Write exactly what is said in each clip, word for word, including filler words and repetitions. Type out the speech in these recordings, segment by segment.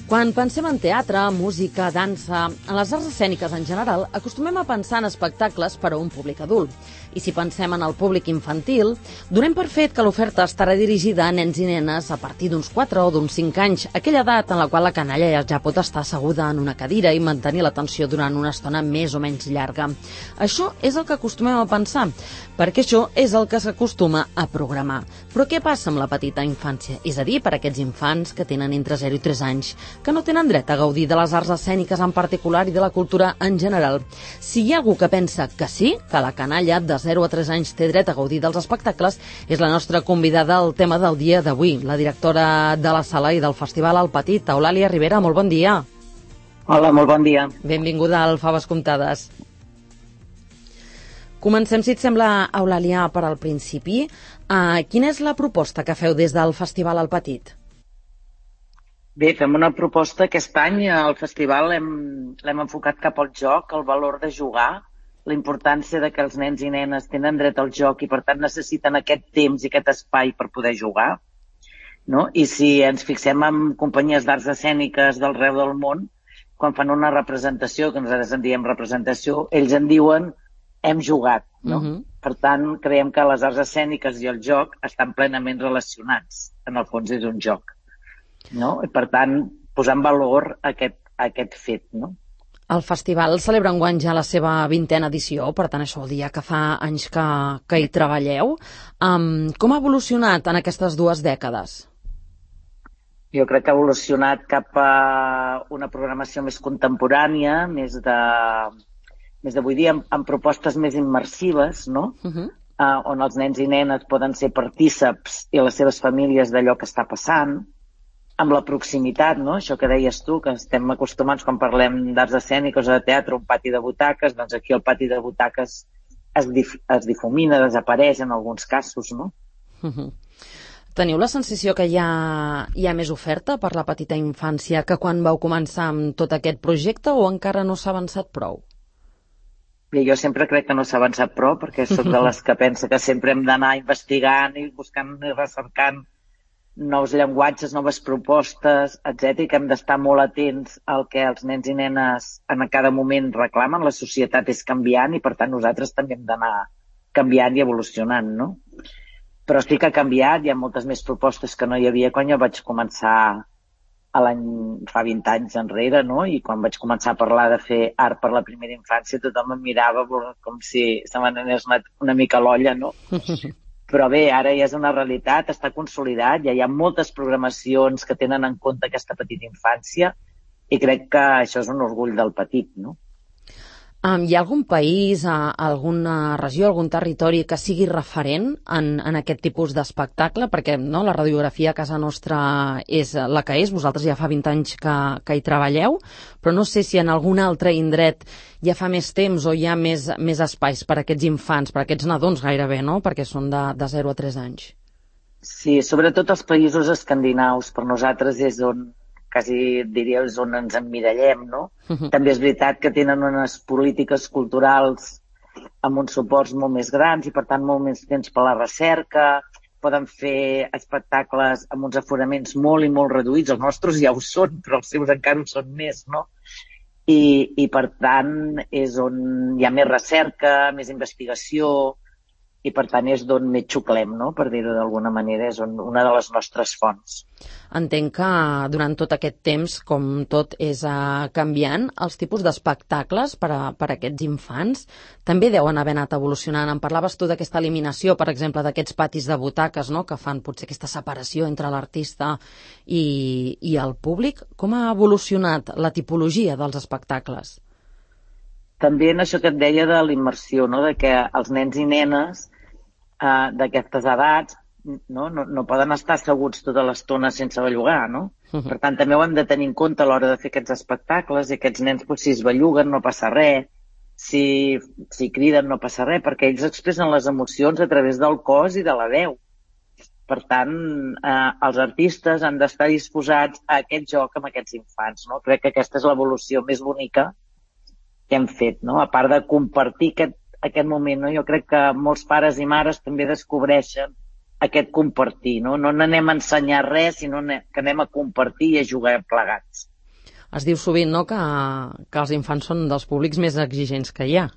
Quan pensem en teatre, música, dansa, en les arts escèniques en general, acostumem a pensar en espectacles per a un públic adult. I si pensem en el públic infantil, donem per fet que l'oferta estarà dirigida a nens i nenes a partir d'uns quatre o d'uns cinc anys, aquella edat en la qual la canalla ja pot estar asseguda en una cadira i mantenir l'atenció durant una estona més o menys llarga. Això és el que acostumem a pensar, perquè això és el que s'acostuma a programar. Però què passa amb la petita infància? És a dir, per a aquests infants que tenen entre zero i tres anys, que no tenen dret a gaudir de les arts escèniques en particular i de la cultura en general. Si hi ha algú que pensa que sí, que la canalla de zero a tres anys té dret a gaudir dels espectacles, és la nostra convidada al tema del dia d'avui, la directora de la sala i del Festival El Petit, Eulàlia Ribera. Molt bon dia. Hola, molt bon dia. Benvinguda al Faves Comptades. Comencem, si et sembla, Eulàlia, per al principi. Uh, quina és la proposta que feu des del Festival El Petit? Bé, fem una proposta. Aquest any al festival l'hem enfocat cap al joc, el valor de jugar, la importància de que els nens i nenes tenen dret al joc i per tant necessiten aquest temps i aquest espai per poder jugar, no? I si ens fixem en companyies d'arts escèniques d'arreu del món, quan fan una representació, que nosaltres en diem representació, ells en diuen hem jugat, no? Uh-huh. Per tant, creiem que les arts escèniques i el joc estan plenament relacionats. En el fons és un joc, no? I per tant, posar en valor aquest, aquest fet, no? El festival celebra enguany ja la seva vintena edició, per tant això vol dir que fa anys que, que hi treballeu. Um, com ha evolucionat en aquestes dues dècades? Jo crec que ha evolucionat cap a una programació més contemporània, més de, més d'avui dia, amb, amb propostes més immersives, no? Uh-huh. uh, on els nens i nenes poden ser partíceps i les seves famílies d'allò que està passant, amb la proximitat, no? Això que deies tu, que estem acostumats quan parlem d'arts escèniques o de teatre, un pati de butaques, doncs aquí el pati de butaques es, dif es difumina, desapareix en alguns casos, no? Uh-huh. Teniu la sensació que hi ha, hi ha més oferta per la petita infància que quan vau començar amb tot aquest projecte o encara no s'ha avançat prou? Bé, jo sempre crec que no s'ha avançat prou perquè soc de les que pensa que sempre hem d'anar investigant i buscant i recercant nous llenguatges, noves propostes, etcètera, i que hem d'estar molt atents al que els nens i nenes en cada moment reclamen. La societat és canviant i, per tant, nosaltres també hem d'anar canviant i evolucionant, no? Però sí que ha canviat, hi ha moltes més propostes que no hi havia quan jo vaig començar a l'any fa vint anys enrere, no? I quan vaig començar a parlar de fer art per la primera infància, tothom em mirava com si se m'anés una, una mica l'olla, no? Però bé, ara ja és una realitat, està consolidat, ja hi ha moltes programacions que tenen en compte aquesta petita infància i crec que això és un orgull del Petit, no? Um, hi ha algun país, uh, alguna regió, algun territori que sigui referent en, en aquest tipus d'espectacle? Perquè no, la radiografia a casa nostra és la que és, vosaltres ja fa vint anys que, que hi treballeu, però no sé si en algun altre indret ja fa més temps o hi ha més, més espais per a aquests infants, per a aquests nadons gairebé, no? Perquè són de, de zero a tres anys. Sí, sobretot els països escandinaus, per nosaltres és on quasi diria és on ens emmirallem, no? Uh-huh. També és veritat que tenen unes polítiques culturals amb uns suports molt més grans i, per tant, molt més temps per la recerca, poden fer espectacles amb uns aforaments molt i molt reduïts, els nostres ja ho són, però els seus encara ho són més, no? I, i per tant, és on hi ha més recerca, més investigació, i per tant és d'on més xuclem, no? Per dir-ho d'alguna manera, és on, una de les nostres fonts. Entenc que durant tot aquest temps, com tot és uh, canviant, els tipus d'espectacles per a, per a aquests infants també deuen haver anat evolucionant. Em parlaves tu d'aquesta eliminació, per exemple, d'aquests patis de butaques, no? Que fan potser aquesta separació entre l'artista i, i el públic. Com ha evolucionat la tipologia dels espectacles? També en això que et deia de la immersió, no? De que els nens i nenes uh, d'aquestes edats no? No, no poden estar asseguts tota l'estona sense bellugar, no? Uh-huh. Per tant, també ho hem de tenir en compte a l'hora de fer aquests espectacles i aquests nens, pues, si es belluguen no passa res, si, si criden no passa res, perquè ells expressen les emocions a través del cos i de la veu. Per tant, eh, els artistes han d'estar disposats a aquest joc amb aquests infants, no? Crec que aquesta és l'evolució més bonica que hem fet, no? A part de compartir aquest, aquest moment, no? Jo crec que molts pares i mares també descobreixen aquest compartir, no? No n'anem a ensenyar res, sinó que anem a compartir i a jugar plegats. Es diu sovint, no?, que, que els infants són dels públics més exigents que hi ha.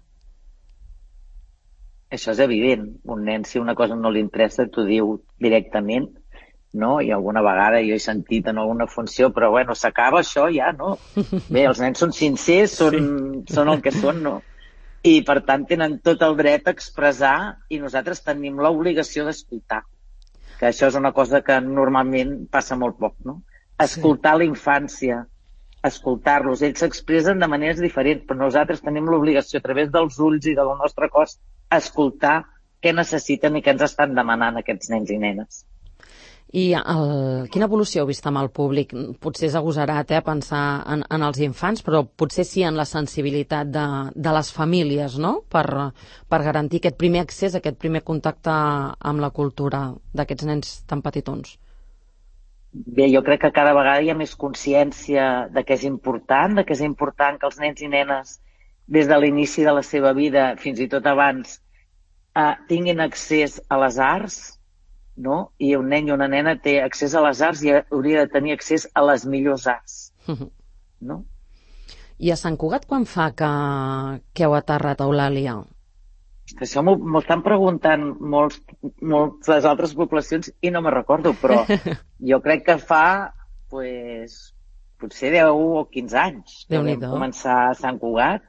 Això és evident. Un nen, si una cosa no li interessa, t'ho diu directament, no? I alguna vegada jo he sentit en alguna funció, però bueno, s'acaba això ja, no? Bé, els nens són sincers, són, sí. són el que són, no? I per tant tenen tot el dret a expressar i nosaltres tenim l'obligació d'escoltar, que això és una cosa que normalment passa molt poc, no? Escoltar sí. la infància, escoltar-los. Ells s'expressen de maneres diferents, però nosaltres tenim l'obligació a través dels ulls i del nostre cos escoltar què necessiten i què ens estan demanant aquests nens i nenes. I el, quina evolució heu vist amb el públic? Potser és agosarat, eh, pensar en, en els infants, però potser sí en la sensibilitat de, de les famílies, no?, per, per garantir aquest primer accés, aquest primer contacte amb la cultura d'aquests nens tan petitons. Bé, jo crec que cada vegada hi ha més consciència de què és important, de què és important que els nens i nenes, des de l'inici de la seva vida, fins i tot abans, eh, tinguin accés a les arts, no? I un nen i una nena té accés a les arts i hauria de tenir accés a les millors arts, no? I a Sant Cugat quan fa que, que heu aterrat a Eulàlia? Això m'ho estan preguntant molts, moltes altres poblacions i no me recordo, però jo crec que fa pues, potser deu o quinze anys que vam començar a Sant Cugat.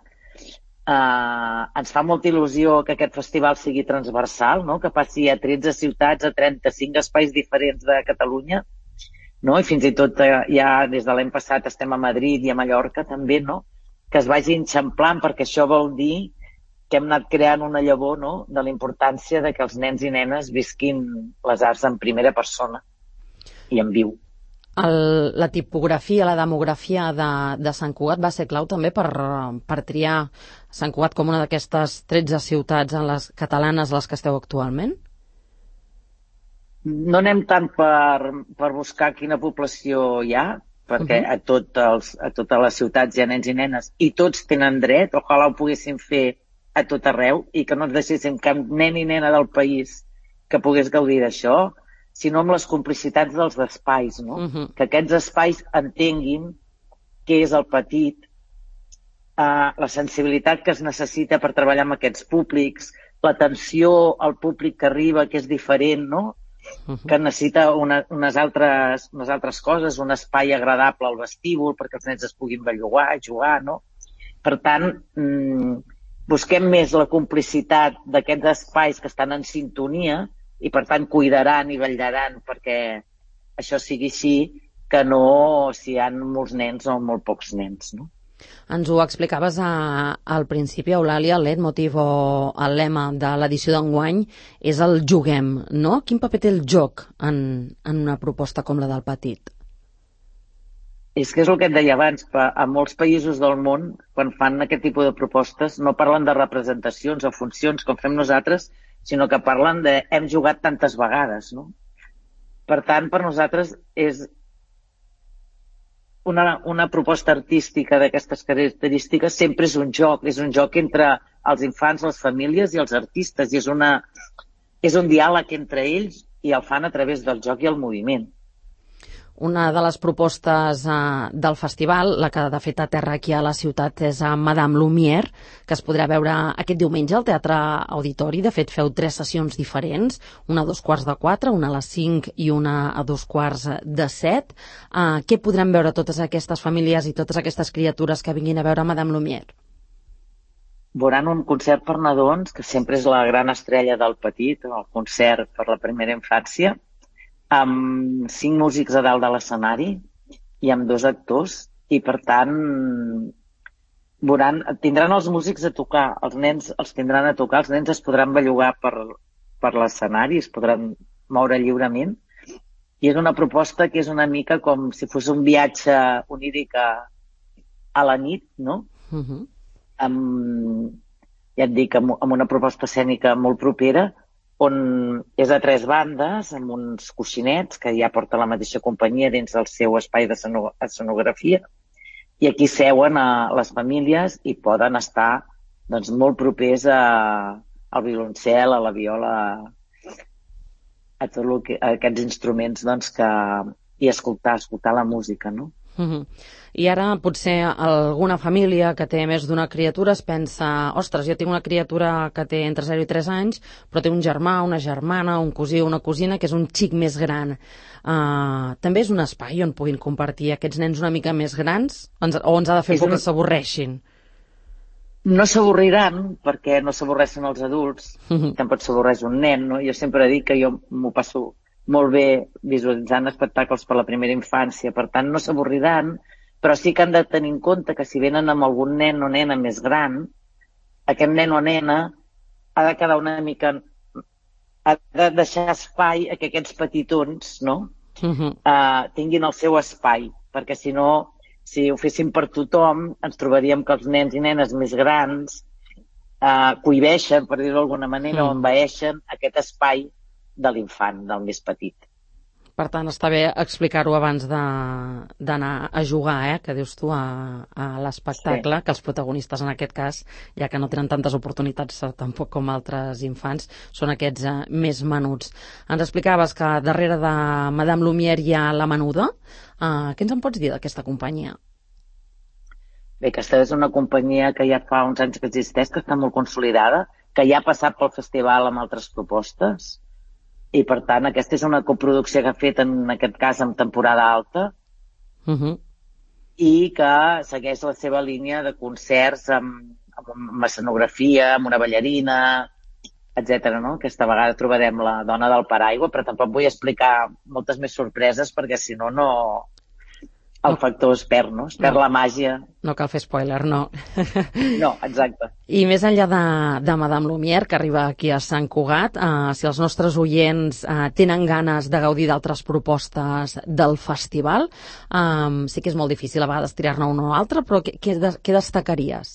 Uh, ens fa molta il·lusió que aquest festival sigui transversal, no? Que passi a tretze ciutats, a trenta-cinc espais diferents de Catalunya, no? I fins i tot uh, ja des de l'any passat estem a Madrid i a Mallorca també, no? Que es vagi enxamplant, perquè això vol dir que hem anat creant una llavor, no?, de la importància de que els nens i nenes visquin les arts en primera persona i en viu. El, la tipografia, la demografia de, de Sant Cugat va ser clau també per, per triar Sant Cugat com una d'aquestes tretze ciutats en les catalanes a les que esteu actualment? No anem tant per, per buscar quina població hi ha, perquè uh-huh. a, tot els, a totes les ciutats hi ha nens i nenes i tots tenen dret, ojalà ho poguéssim fer a tot arreu i que no ens deixéssim cap nen i nena del país que pogués gaudir d'això, sinó amb les complicitats dels espais, no? Uh-huh. Que aquests espais entenguin què és el petit, uh, la sensibilitat que es necessita per treballar amb aquests públics, l'atenció al públic que arriba, que és diferent, no? Uh-huh. Que necessita una, unes, altres, unes altres coses, un espai agradable al vestíbul perquè els nens es puguin bellugar, jugar, no? Per tant, mmm, busquem més la complicitat d'aquests espais que estan en sintonia i, per tant, cuidaran i vetllaran perquè això sigui així, que no si hi ha molts nens o molt pocs nens, no? Ens ho explicaves a, al principi, Eulàlia, el leitmotiv o el lema de l'edició d'enguany és el juguem, no? Quin paper té el joc en, en una proposta com la del petit? És que és el que et deia abans, a molts països del món, quan fan aquest tipus de propostes, no parlen de representacions o funcions com fem nosaltres, sinó que parlen de hem jugat tantes vegades, no? Per tant, per nosaltres és una, una proposta artística d'aquestes característiques, sempre és un joc, és un joc entre els infants, les famílies i els artistes, i és, una, és un diàleg entre ells i el fan a través del joc i el moviment. Una de les propostes eh, del festival, la que de fet aterra aquí a la ciutat, és a Madame Lumière, que es podrà veure aquest diumenge al Teatre Auditori. De fet, feu tres sessions diferents, una a dos quarts de quatre, una a les cinc i una a dos quarts de set. Eh, què podran veure totes aquestes famílies i totes aquestes criatures que vinguin a veure Madame Lumière? Veuran un concert per nadons, que sempre és la gran estrella del petit, el concert per la primera infància, amb cinc músics a dalt de l'escenari i amb dos actors, i per tant veuran, tindran els músics a tocar, els nens els tindran a tocar, els nens es podran bellugar per, per l'escenari, es podran moure lliurement, i és una proposta que és una mica com si fos un viatge oníric a, a la nit, no? Uh-huh. Amb, ja et dic, amb, amb una proposta escènica molt propera, on és a tres bandes, amb uns coixinets, que ja porta la mateixa companyia dins del seu espai d'escenografia, i aquí seuen a les famílies i poden estar doncs, molt propers a, al violoncel, a la viola, a tots a aquests instruments doncs, que, i escoltar, escoltar la música, no? Uh-huh. I ara potser alguna família que té més d'una criatura es pensa, ostres, jo tinc una criatura que té entre zero i tres anys, però té un germà, una germana, un cosí o una cosina que és un xic més gran. Uh, també és un espai on puguin compartir aquests nens una mica més grans? Ens, o ens ha de fer por un... que s'avorreixin? No s'avorriran, perquè no s'avorreixen els adults, uh-huh. Tampoc s'avorreix un nen, no? Jo sempre dic que jo m'ho passo molt bé visualitzant espectacles per la primera infància, per tant no s'avorriran, però sí que han de tenir en compte que si venen amb algun nen o nena més gran, aquest nen o nena ha de quedar una mica... ha de deixar espai a que aquests petitons, no?, uh-huh. uh, tinguin el seu espai, perquè si no, si ho féssim per tothom, ens trobaríem que els nens i nenes més grans uh, cohibeixen, per dir-ho d'alguna manera, uh-huh. o envaeixen aquest espai de l'infant, del més petit. Per tant, està bé explicar-ho abans d'anar a jugar, eh? Que dius tu, a, a l'espectacle, sí. Que els protagonistes en aquest cas, ja que no tenen tantes oportunitats tampoc com altres infants, són aquests eh, més menuts. Ens explicaves que darrere de Madame Lumière hi ha La Menuda. Uh, què ens en pots dir d'aquesta companyia? Bé, aquesta és una companyia que ja fa uns anys que existeix, que està molt consolidada, que ja ha passat pel festival amb altres propostes, i per tant aquesta és una coproducció que ha fet en aquest cas en temporada alta, uh-huh. i que segueix la seva línia de concerts amb, amb escenografia, amb una ballarina, etcètera. No? Aquesta vegada trobarem la dona del paraigua, però tampoc vull explicar moltes més sorpreses perquè si no, no... el factor es perd, no? Es perd no. La màgia. No cal fer spoiler, no. No, exacte. I més enllà de, de Madame Lumière, que arriba aquí a Sant Cugat, eh, si els nostres oients eh, tenen ganes de gaudir d'altres propostes del festival, eh, sí que és molt difícil a vegades tirar-ne una o altra, però què, què, què destacaries?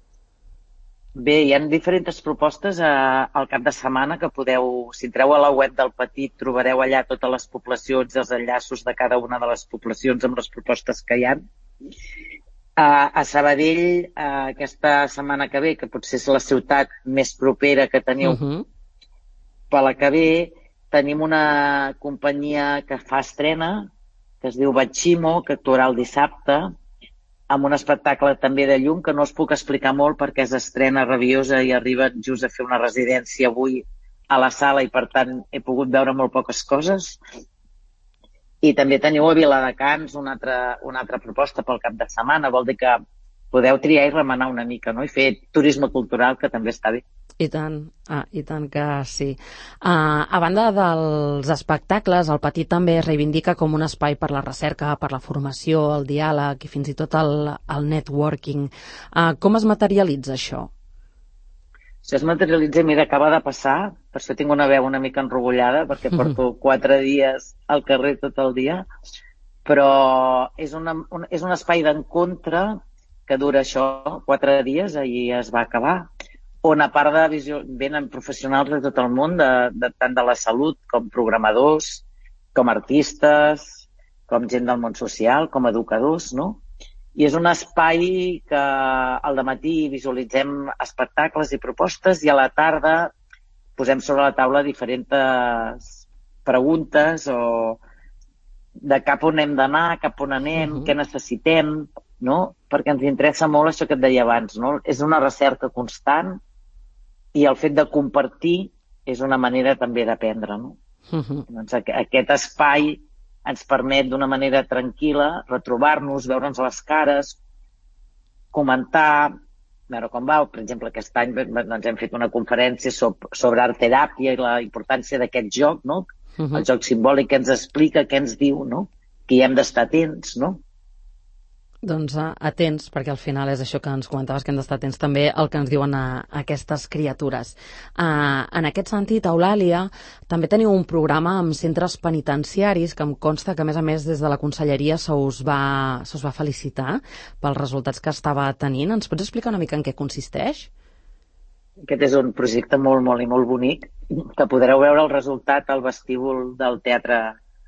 Bé, hi ha diferents propostes eh, al cap de setmana que podeu, si entreu a la web del Petit, trobareu allà totes les poblacions i els enllaços de cada una de les poblacions amb les propostes que hi ha. Uh, a Sabadell, uh, aquesta setmana que ve, que potser és la ciutat més propera que teniu, uh-huh. per la que ve, tenim una companyia que fa estrena, que es diu Batximo, que actuarà el dissabte, amb un espectacle també de llum que no us puc explicar molt perquè és estrena rabiosa i arriba just a fer una residència avui a la sala i per tant he pogut veure molt poques coses. I també teniu a Viladecans una altra, una altra proposta pel cap de setmana, vol dir que podeu triar i remenar una mica, no? I fer turisme cultural, que també està bé. I tant, ah, i tant que sí. Uh, a banda dels espectacles, el Petit també es reivindica com un espai per la recerca, per la formació, el diàleg i fins i tot el, el networking. Uh, com es materialitza això? Això es materialitza, mira, acaba de passar, per això tinc una veu una mica enrogollada, perquè porto quatre dies al carrer tot el dia, però és, una, un, és un espai d'encontre que dura això, quatre dies, ahir es va acabar, on a part de visió, venen professionals de tot el món, de, de, tant de la salut com programadors, com artistes, com gent del món social, com educadors, no? I és un espai que al dematí visualitzem espectacles i propostes i a la tarda posem sobre la taula diferents preguntes o de cap on hem d'anar, cap on anem, uh-huh. què necessitem, no? Perquè ens interessa molt això que et deia abans, no? És una recerca constant i el fet de compartir és una manera també d'aprendre, no? Uh-huh. Doncs aquest espai ens permet d'una manera tranquil·la retrobar-nos, veure'ns les cares, comentar, veure com va. Per exemple, aquest any doncs, hem fet una conferència sobre, sobre art teràpia i la importància d'aquest joc, no? Uh-huh. El joc simbòlic que ens explica, què ens diu, no? Que hi hem d'estar atents, no? Doncs uh, atents, perquè al final és això que ens comentaves, que hem d'estar atents també al que ens diuen a, a aquestes criatures. Uh, en aquest sentit, a Eulàlia, també teniu un programa amb centres penitenciaris que em consta que, a més a més, des de la Conselleria se us va, se us va felicitar pels resultats que estava tenint. Ens pots explicar una mica en què consisteix? Aquest és un projecte molt, molt i molt bonic, que podreu veure el resultat al vestíbul del Teatre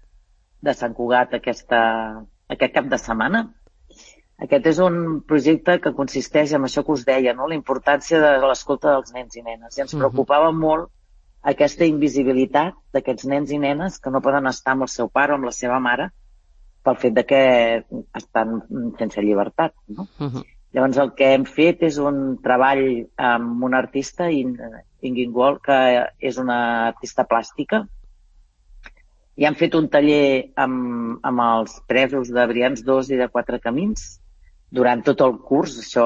de Sant Cugat aquesta, aquest cap de setmana. Aquest és un projecte que consisteix en això que us deia, no? La importància de l'escolta dels nens i nenes. I ens preocupava uh-huh. molt aquesta invisibilitat d'aquests nens i nenes que no poden estar amb el seu pare o amb la seva mare pel fet de que estan sense llibertat, no? Uh-huh. Llavors el que hem fet és un treball amb una artista, Ingrid Wall, que és una artista plàstica, i han fet un taller amb, amb els presos de Brians dos i de Quatre Camins durant tot el curs, això.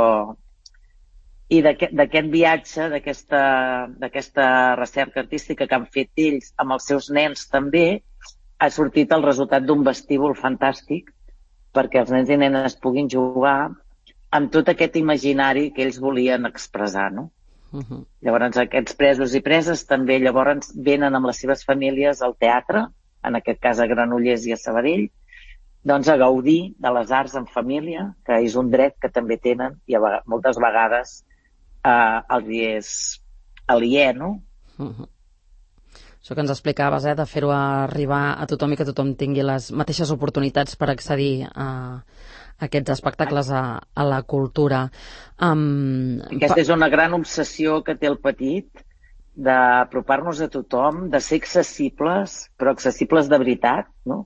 I d'aquest viatge, d'aquesta recerca artística que han fet ells amb els seus nens també, ha sortit el resultat d'un vestíbul fantàstic perquè els nens i nenes puguin jugar amb tot aquest imaginari que ells volien expressar, no? Uh-huh. Llavors, aquests presos i preses també llavors venen amb les seves famílies al teatre, en aquest cas a Granollers i a Sabadell, doncs a gaudir de les arts en família, que és un dret que també tenen i a vegades, moltes vegades eh, els és aliè, no? Uh-huh. Això que ens explicaves, eh, de fer-ho arribar a tothom i que tothom tingui les mateixes oportunitats per accedir a aquests espectacles, a, a la cultura. Um, Aquesta és una gran obsessió que té el petit, d'apropar-nos a tothom, de ser accessibles, però accessibles de veritat, no?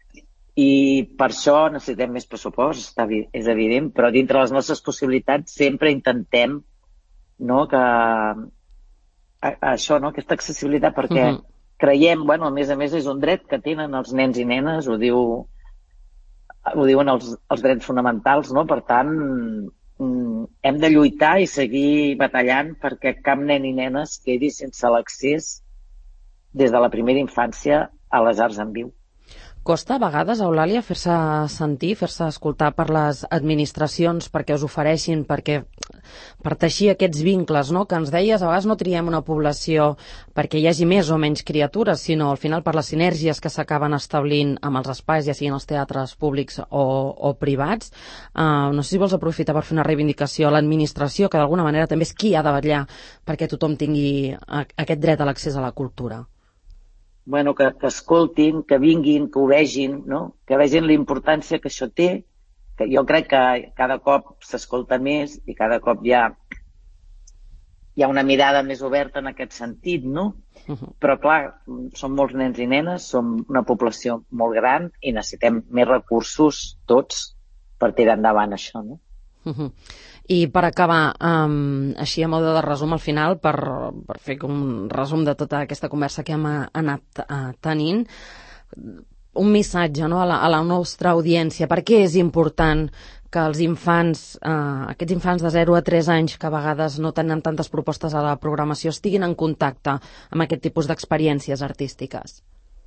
I per això necessitem més pressupost, està, és evident, però dintre les nostres possibilitats sempre intentem, no, que a, això, no, aquesta accessibilitat, perquè uh-huh. creiem, bueno, a més a més és un dret que tenen els nens i nenes, ho diu ho diuen els, els drets fonamentals, no? Per tant, hem de lluitar i seguir batallant perquè cap nen i nena es quedi sense l'accés des de la primera infància a les arts en viu. Costa a vegades, Eulàlia, fer-se sentir, fer-se escoltar per les administracions perquè us ofereixin, perquè per teixir aquests vincles, no? Que ens deies, a vegades no triem una població perquè hi hagi més o menys criatures, sinó al final per les sinergies que s'acaben establint amb els espais, ja siguin els teatres públics o, o privats. Uh, no sé si vols aprofitar per fer una reivindicació a l'administració, que d'alguna manera també és qui ha de vetllar perquè tothom tingui aquest dret a l'accés a la cultura. Bueno, que, que escoltin, que vinguin, que ho vegin, no? Que vegin la importància que això té, que jo crec que cada cop s'escolta més i cada cop hi ha, hi ha una mirada més oberta en aquest sentit, no? Uh-huh. Però clar, som molts nens i nenes, som una població molt gran i necessitem més recursos tots per tirar endavant això, no? Uh-huh. I per acabar, um, així a mode de resum al final, per, per fer un resum de tota aquesta conversa que hem anat uh, tenint, un missatge, no, a, la, a la nostra audiència. Per què és important que els infants, uh, aquests infants de zero a tres anys, que a vegades no tenen tantes propostes a la programació, estiguin en contacte amb aquest tipus d'experiències artístiques?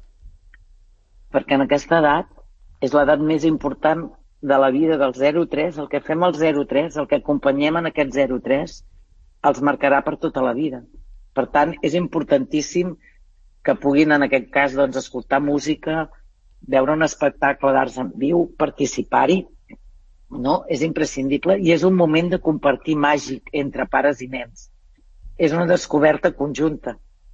Perquè en aquesta edat és l'edat més important de la vida del zero a tres, el que fem al zero a tres, el que acompanyem en aquest zero a tres, els marcarà per tota la vida. Per tant, és importantíssim que puguin, en aquest cas, doncs, escoltar música, veure un espectacle d'arts en viu, participar-hi, no? És imprescindible i és un moment de compartir màgic entre pares i nens. És una descoberta conjunta.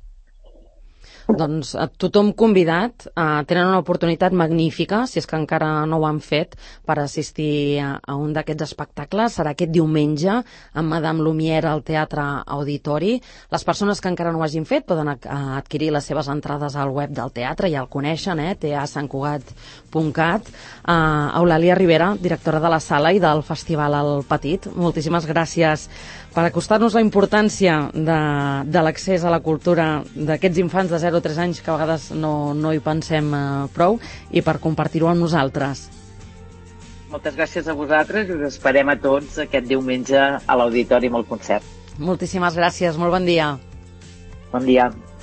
Doncs a tothom convidat, eh, tenen una oportunitat magnífica, si és que encara no ho han fet, per assistir a, a un d'aquests espectacles. Serà aquest diumenge amb Madame Lumière al Teatre Auditori. Les persones que encara no ho hagin fet poden adquirir les seves entrades al web del teatre, ja el coneixen, eh? te a sant cugat punt cat. Uh, Eulàlia Ribera, directora de la sala i del Festival El Petit, moltíssimes gràcies per acostar-nos la importància de, de l'accés a la cultura d'aquests infants de zero a tres anys que a vegades no, no hi pensem eh, prou, i per compartir-ho amb nosaltres. Moltes gràcies a vosaltres i us esperem a tots aquest diumenge a l'Auditori amb el concert. Moltíssimes gràcies, molt bon dia. Bon dia.